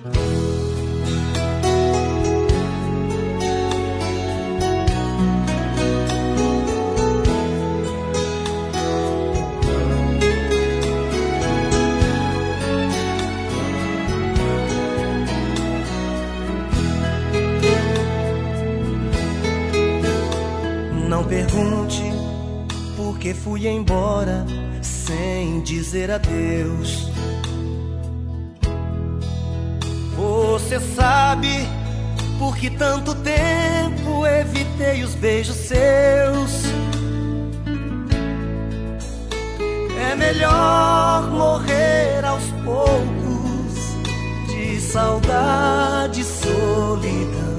Não pergunte por que fui embora sem dizer adeus. Você sabe por que tanto tempo evitei os beijos seus. É melhor morrer aos poucos de saudade e solidão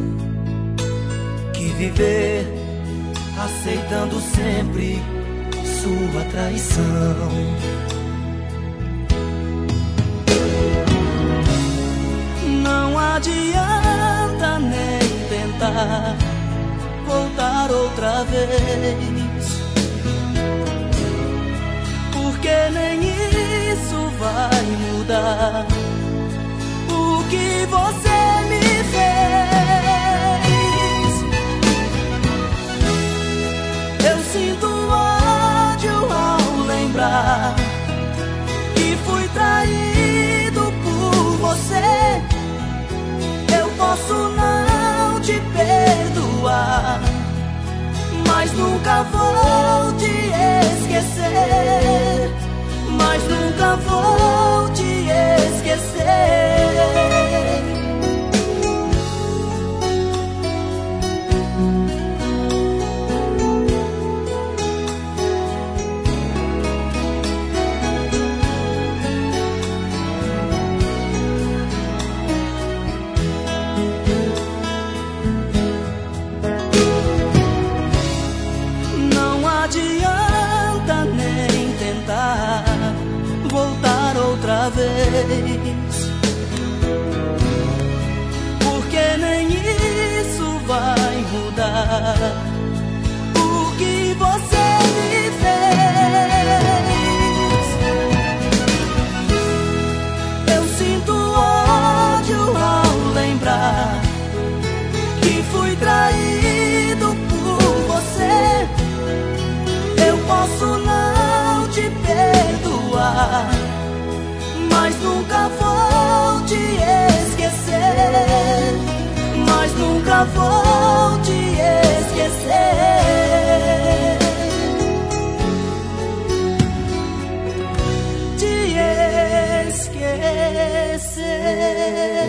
que viver aceitando sempre sua traição. Não adianta nem tentar voltar outra vez, porque nem isso vai mudar o que você me fez. Eu sinto ódio ao lembrar que fui traído por você. Eu posso não te perdoar, mas nunca vou te esquecer. Mas nunca vou te esquecer. Voltar outra vez, porque nem isso vai mudar o que você me fez. Eu sinto ódio ao lembrar que fui traído por você. Eu posso não te perdoar, mas nunca vou te esquecer. Mas nunca vou te esquecer. Te esquecer.